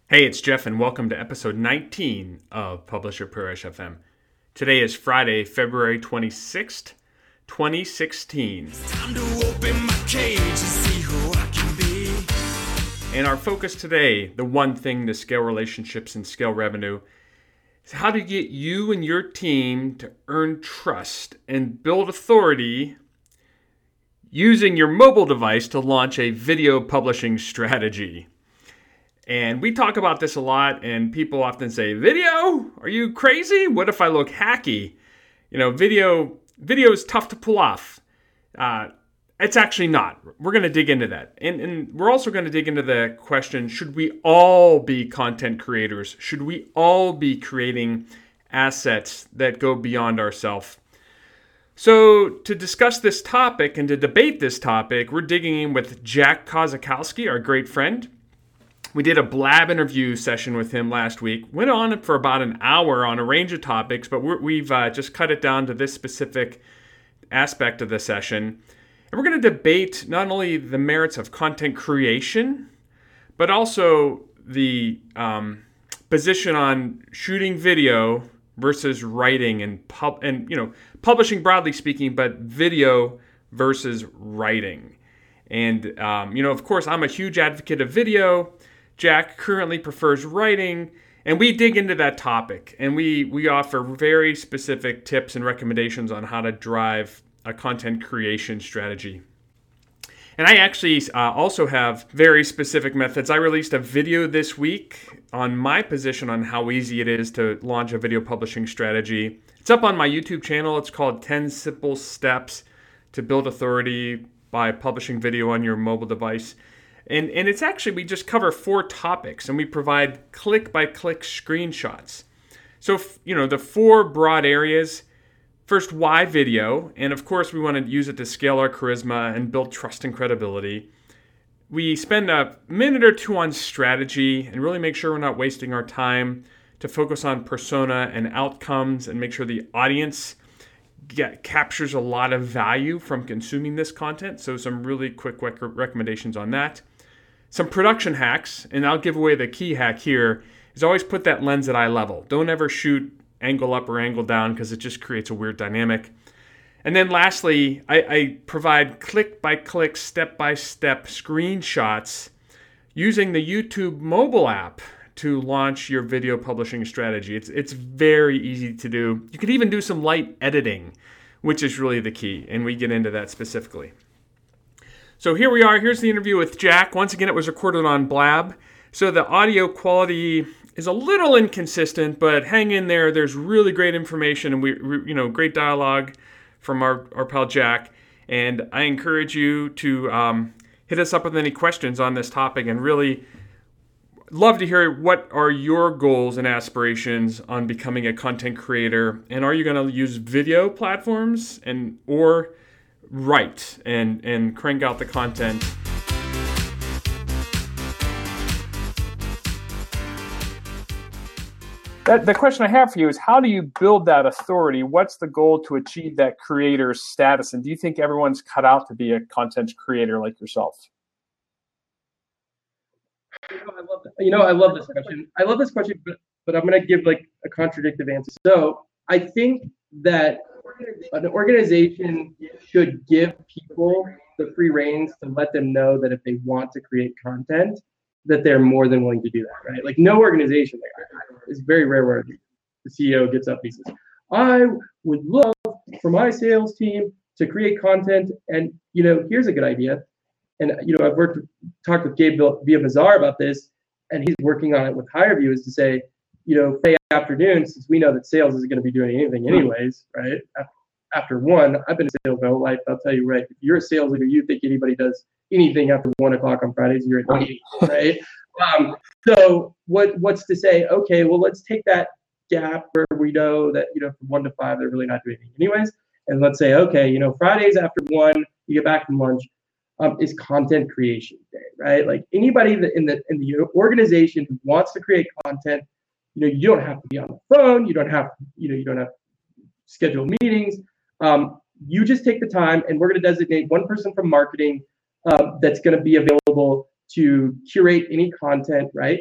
Hey, it's Jeff, and welcome to episode 19 of Publisher Parish FM. Today is Friday, February 26th, 2016. Time to open my cage and see who I can be. And our focus today, the one thing to scale relationships and scale revenue, is how to get you and your team to earn trust and build authority using your mobile device to launch a video publishing strategy. And we talk about this a lot, and people often say, video? Are you crazy? What if I look hacky? Video is tough to pull off. It's actually not. We're going to dig into that. And we're also going to dig into the question, should we all be content creators? Should we all be creating assets that go beyond ourselves? So to discuss this topic and to debate this topic, we're digging in with Jack Kozakowski, our great friend. We did a Blab interview session with him last week. Went on for about an hour on a range of topics, but we've just cut it down to this specific aspect of the session. And we're going to debate not only the merits of content creation, but also the position on shooting video versus writing and publishing broadly speaking, but video versus writing. And of course, I'm a huge advocate of video. Jack currently prefers writing, and we dig into that topic, and we offer very specific tips and recommendations on how to drive a content creation strategy. And I actually also have very specific methods. I released a video this week on my position on how easy it is to launch a video publishing strategy. It's up on my YouTube channel. It's called 10 Simple Steps to Build Authority by Publishing Video on Your Mobile Device. And it's actually, we just cover 4 topics, and we provide click-by-click screenshots. So, the 4 broad areas. First, why video? And of course, we want to use it to scale our charisma and build trust and credibility. We spend a minute or 2 on strategy and really make sure we're not wasting our time to focus on persona and outcomes and make sure the audience captures a lot of value from consuming this content. So some really quick recommendations on that. Some production hacks, and I'll give away the key hack here, is always put that lens at eye level. Don't ever shoot angle up or angle down because it just creates a weird dynamic. And then lastly, I provide click-by-click, step-by-step screenshots using the YouTube mobile app to launch your video publishing strategy. It's very easy to do. You can even do some light editing, which is really the key, and we get into that specifically. So here we are. Here's the interview with Jack. Once again, it was recorded on Blab. So the audio quality is a little inconsistent, but hang in there. There's really great information and we great dialogue from our pal Jack. And I encourage you to hit us up with any questions on this topic, and really love to hear what are your goals and aspirations on becoming a content creator, and are you going to use video platforms or write and crank out the content. The question I have for you is, how do you build that authority? What's the goal to achieve that creator status? And do you think everyone's cut out to be a content creator like yourself? I love this question. But I'm going to give like a contradictive answer. So I think that an organization should give people the free reins to let them know that if they want to create content, that they're more than willing to do that, right? Like no organization, it's very rare where the CEO gets up and he says, I would love for my sales team to create content, and here's a good idea. And I've talked with Gabe Villamizar about this, and he's working on it with HireVue, is to say, Friday afternoon, since we know that sales isn't going to be doing anything anyways, right? After 1, I've been in sales my whole life. I'll tell you, right, if you're a sales leader, you think anybody does anything after 1 o'clock on Fridays, you're an idiot, right? So what's to say, okay, well, let's take that gap where we know that, from 1 to 5, they're really not doing anything anyways. And let's say, okay, Fridays after 1, you get back from lunch, is content creation day, right? Like anybody that in the organization who wants to create content, you don't have to be on the phone. You don't have to schedule meetings. You just take the time, and we're going to designate one person from marketing that's going to be available to curate any content, right? Because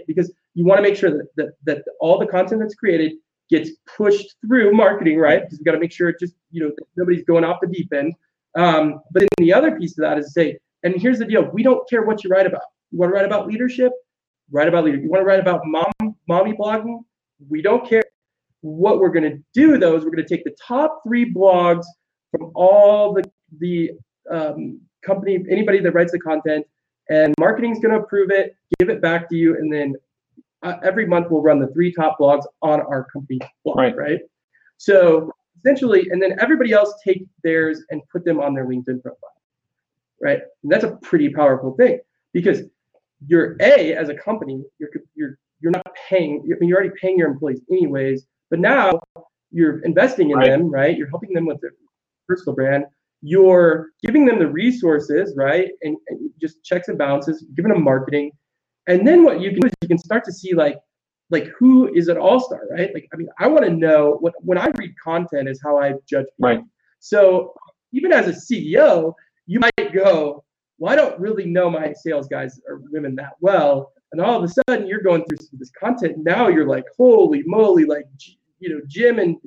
you want to make sure that all the content that's created gets pushed through marketing, right? Because we got to make sure it just, nobody's going off the deep end. But then the other piece of that is to say, and here's the deal, we don't care what you write about. You want to write about leadership? Write about leadership. You want to write about mommy blogging? We don't care. What we're going to do, though, is we're going to take the top 3 blogs from all the company, anybody that writes the content, and marketing's going to approve it, give it back to you, and then every month we'll run the 3 top blogs on our company blog, right? So essentially, and then everybody else take theirs and put them on their LinkedIn profile, right? And that's a pretty powerful thing, because you're as a company, you're not paying. I mean, you're already paying your employees anyways, but now you're investing in them, right? You're helping them with their personal brand. You're giving them the resources, right? And just checks and balances, giving them marketing. And then what you can do is you can start to see like who is an all-star, right? Like, I mean, I want to know when I read content is how I judge people. Right. So even as a CEO, you might go, well, I don't really know my sales guys or women that well. And all of a sudden you're going through some of this content. Now you're like, holy moly, like, Jim and,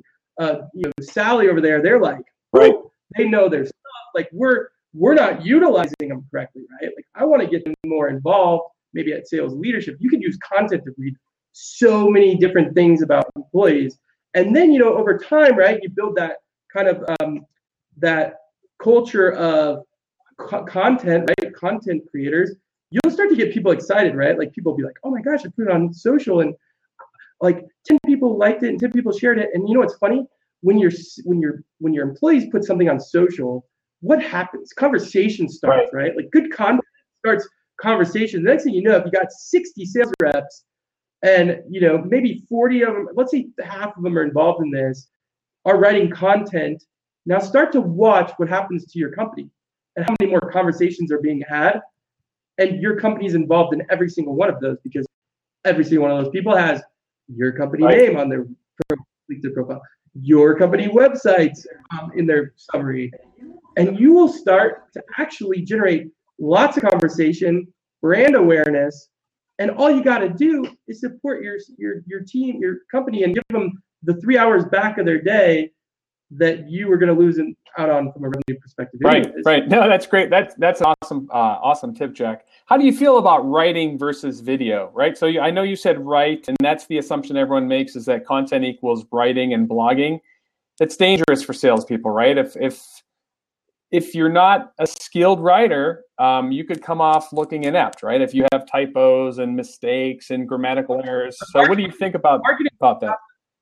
Sally over there, they're like, right. They know their stuff. Like we're not utilizing them correctly, right? Like I want to get them more involved, maybe at sales leadership. You can use content to read so many different things about employees. And then, over time, right, you build that kind of that culture of content, right? Content creators. You'll start to get people excited, right? Like people will be like, oh my gosh, I put it on social and like 10 people liked it and 10 people shared it. And what's funny? When your employees put something on social, what happens? Conversation starts, right? Like good content starts conversation. The next thing you know, if you got 60 sales reps and maybe 40 of them, let's say half of them are involved in this, are writing content. Now start to watch what happens to your company and how many more conversations are being had. And your company is involved in every single one of those, because every single one of those people has your company name on their LinkedIn profile, your company websites in their summary. And you will start to actually generate lots of conversation, brand awareness, and all you got to do is support your team, your company, and give them the 3 hours back of their day that you were going to lose out on from a revenue perspective. Right. No, that's great. That's an awesome tip, Jack. How do you feel about writing versus video, right? So I know you said write, and that's the assumption everyone makes, is that content equals writing and blogging. That's dangerous for salespeople, right? If you're not a skilled writer, you could come off looking inept, right? If you have typos and mistakes and grammatical errors. So what do you think about that?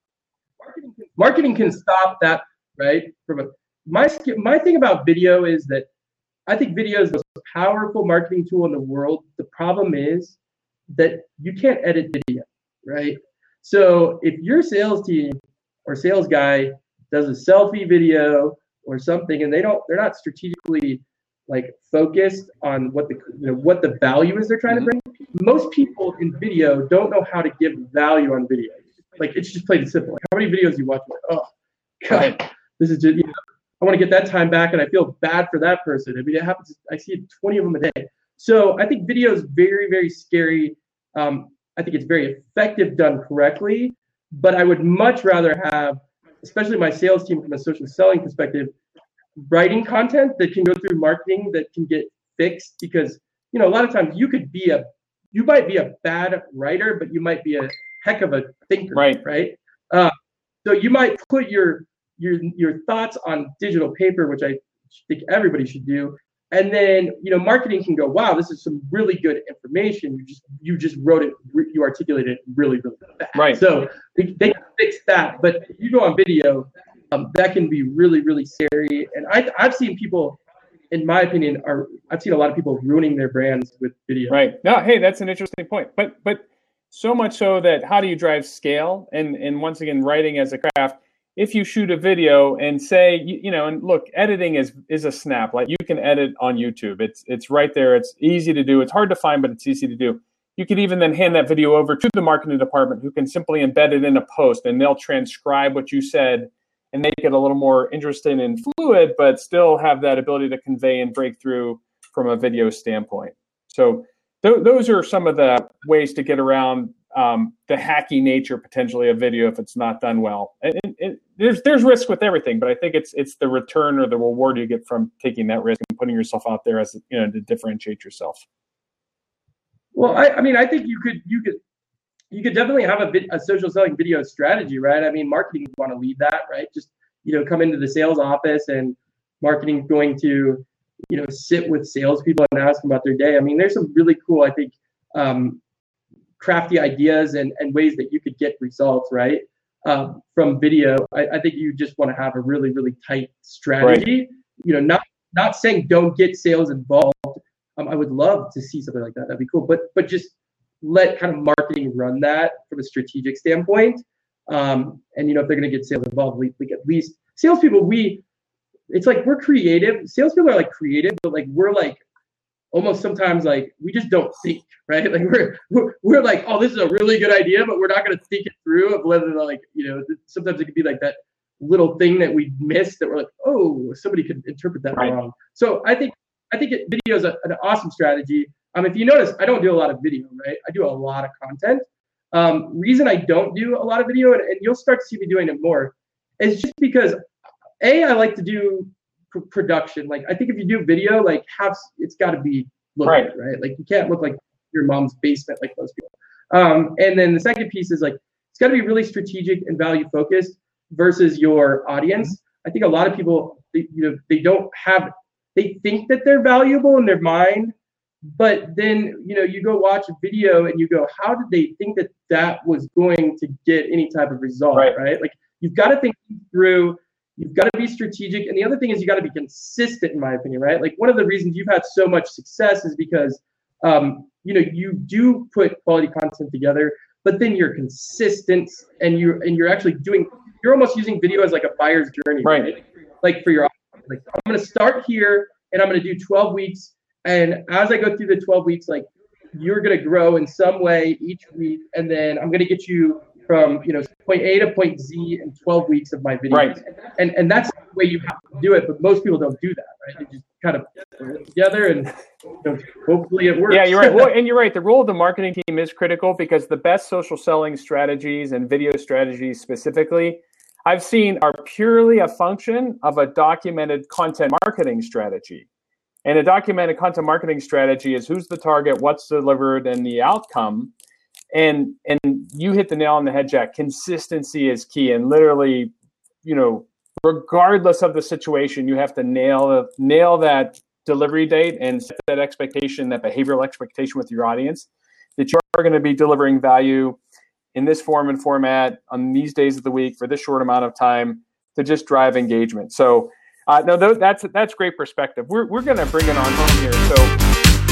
Marketing can stop that, right? My thing about video is that I think video is the most powerful marketing tool in the world. The problem is that you can't edit video, right? So if your sales team or sales guy does a selfie video or something, and they're not strategically like focused on what the value is they're trying to bring. Most people in video don't know how to give value on video. Like it's just plain and simple. Like, how many videos you watch? Like, oh God, this is just I want to get that time back, and I feel bad for that person. I mean, it happens. I see 20 of them a day. So I think video is very, very scary. I think it's very effective done correctly, but I would much rather have, especially my sales team from a social selling perspective, writing content that can go through marketing that can get fixed, because a lot of times you might be a bad writer, but you might be a heck of a thinker, right? So you might put your thoughts on digital paper, which I think everybody should do. And then, marketing can go, wow, this is some really good information. You just wrote it, you articulated it really, really fast. Right. So they can fix that. But if you go on video, that can be really, really scary. And I've seen people, in my opinion, I've seen a lot of people ruining their brands with video. Right. No, hey, that's an interesting point. But so much so that how do you drive scale? And once again, writing as a craft. If you shoot a video and say, and look, editing is a snap. Like you can edit on YouTube. It's right there. It's easy to do. It's hard to find, but it's easy to do. You could even then hand that video over to the marketing department, who can simply embed it in a post, and they'll transcribe what you said and make it a little more interesting and fluid, but still have that ability to convey and break through from a video standpoint. So those are some of the ways to get around the hacky nature potentially of video if it's not done well. And there's risk with everything, but I think it's the return or the reward you get from taking that risk and putting yourself out there as to differentiate yourself. Well, I think you could definitely have a social selling video strategy, right? I mean, marketing would want to lead that, right? Just come into the sales office, and marketing going to sit with salespeople and ask them about their day. I mean, there's some really cool, I think, crafty ideas and ways that you could get results, right? From video. I think you just want to have a really, really tight strategy. Right. Not saying don't get sales involved. I would love to see something like that. That'd be cool. But just let kind of marketing run that from a strategic standpoint. And if they're going to get sales involved, like at least salespeople, it's like we're creative. Salespeople are like creative, but like we're like almost sometimes like we just don't think, right? Like we're like, oh, this is a really good idea, but we're not going to think it through of whether sometimes it could be like that little thing that we missed that we're like, oh, somebody could interpret that wrong. So I think video is an awesome strategy. If you notice, I don't do a lot of video, right? I do a lot of content. Reason I don't do a lot of video, and you'll start to see me doing it more, is just because I like to do production. Like I think if you do video, like it's got to be looked at, right? Like you can't look like your mom's basement like most people. And then the second piece is like it's got to be really strategic and value focused versus your audience. I think a lot of people they think that they're valuable in their mind, but then you go watch a video and you go, how did they think that was going to get any type of result, right? Like you've got to think through. You've got to be strategic. And the other thing is you got to be consistent, in my opinion, right? Like one of the reasons you've had so much success is because, you do put quality content together, but then you're consistent and you're actually you're almost using video as like a buyer's journey, right? Like for your audience, like I'm going to start here and I'm going to do 12 weeks. And as I go through the 12 weeks, like you're going to grow in some way each week. And then I'm going to get you from point A to point Z in 12 weeks of my videos. Right. And that's the way you have to do it, but most people don't do that, right? They just kind of put it together and hopefully it works. Yeah, you're right. Well, and you're right. The role of the marketing team is critical because the best social selling strategies and video strategies specifically, I've seen are purely a function of a documented content marketing strategy. And a documented content marketing strategy is who's the target, what's delivered, and the outcome. And you hit the nail on the head, Jack. Consistency is key. And literally, regardless of the situation, you have to nail that delivery date and set that expectation, that behavioral expectation with your audience, that you're going to be delivering value in this form and format on these days of the week for this short amount of time to just drive engagement. So that's great perspective. We're going to bring it on home here. So.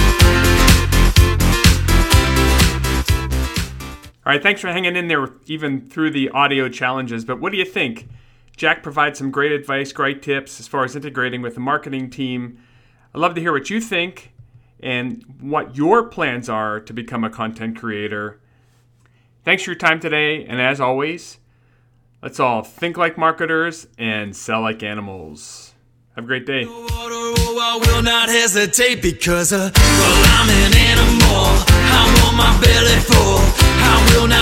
All right, thanks for hanging in there even through the audio challenges. But what do you think? Jack provides some great advice, great tips as far as integrating with the marketing team. I'd love to hear what you think and what your plans are to become a content creator. Thanks for your time today. And as always, let's all think like marketers and sell like animals. Have a great day. I will not hesitate because I'm an animal. I want my belly full. I will not